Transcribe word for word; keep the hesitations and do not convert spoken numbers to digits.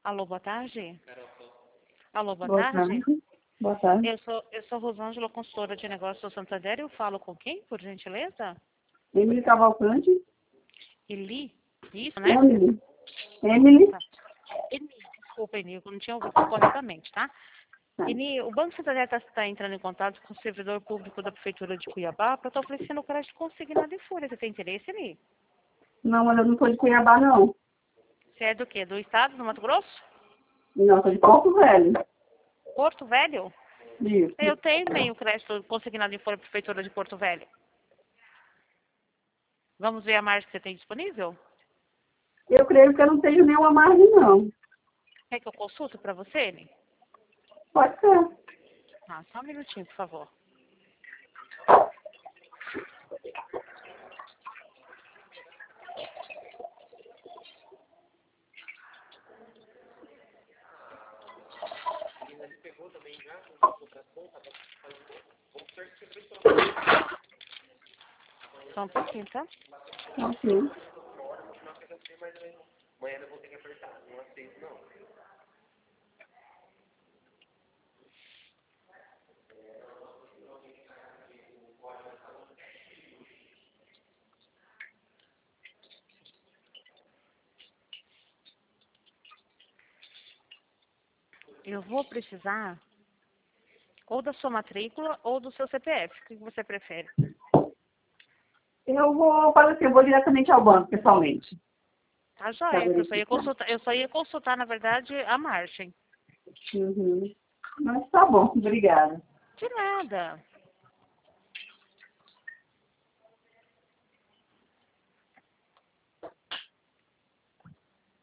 Alô, boa tarde. Alô, boa, Boa tarde. tarde. Boa tarde. Eu sou, eu sou Rosângela, consultora de negócios do Santander. Eu falo com quem, por gentileza? Emily Cavalcante. Eli? Isso, né? Emily. Emily. Tá. Eni, desculpa, Eni, eu não tinha ouvido corretamente, tá? Tá. Eni, o Banco Santander está tá entrando em contato com o servidor público da Prefeitura de Cuiabá para estar oferecendo o crédito consignado em folha. Você tem interesse, Eni? Não, mas eu não sou de Cuiabá, não. Você é do quê? Do estado, do Mato Grosso? Não, sou de Porto Velho. Porto Velho? Isso. Eu tenho meio crédito consignado em folha Prefeitura de Porto Velho. Vamos ver a margem que você tem disponível? Eu creio que eu não tenho nenhuma margem, não. Quer que eu consulto para você, Eni? Pode ser. Ah, só um minutinho, por favor. Só um pouquinho, tá? Ok. Eu vou precisar ou da sua matrícula ou do seu C P F. O que você prefere? Eu vou fazer assim, eu vou diretamente ao banco, pessoalmente. Tá Pra joia, que eu só ia verificar. consultar, eu só ia consultar, na verdade, a margem. Uhum. Mas tá bom, obrigada. De nada.